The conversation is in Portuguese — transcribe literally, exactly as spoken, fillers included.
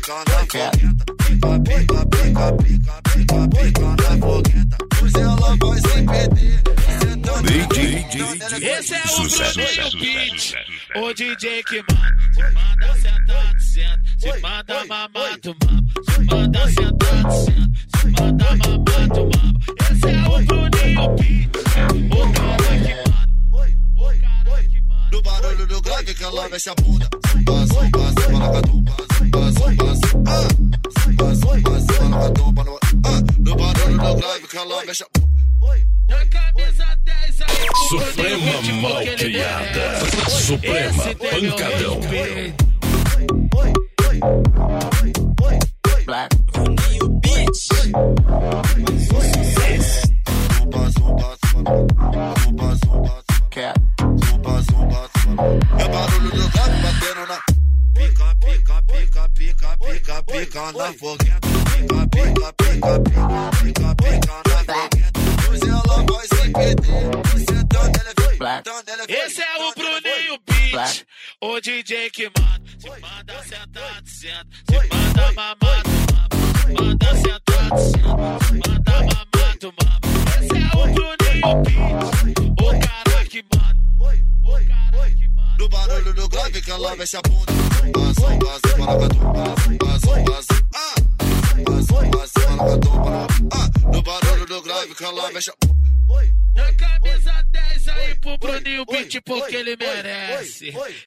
pica na fogueta. Pica, pica, pica, pica, pica, pica na fogueta. Pois ela vai sem perder. Esse é o Bruninho Beat, o D J que manda. Se manda sentado, senta. Se manda mamado, mama. Se manda sentado, senta. Se manda mamado, mama. Esse é o Bruninho Beat, o cara que manda. O cara que manda. No barulho do grave que ela mexe a bunda. Passo, passo, maracatu, passo, passo, passo. Ah, passo, passo, maracatu, passo. Ah, no barulho do grave que ela mexe a bunda. Na camisa dez aí, Suprema malcriada, Suprema pancadão. Black Bruninho Beat. É barulho do gato batendo na pica, pica, pica, pica, pica, pica na fogueta. Pica, pica, pica, pica, pica, pica na fogueta. Pois ela vai sem perder. Esse é o Bruninho Beat, o D J que manda. Se manda sentado, senta. Se manda mamado, mama. Se manda sentado, senta. Se manda mamado, mama. Esse é o Bruninho Beat, o cara que manda. O cara que manda. No barulho do grave que ela mexe a bunda. Passo, passo, maracatu, passo, passo, passo. Ah, passo, passo, maracatu, passo. Ah, no barulho do grave que ela mexe a bunda. Na camisa dez aí pro Bruninho Beat, porque ele merece.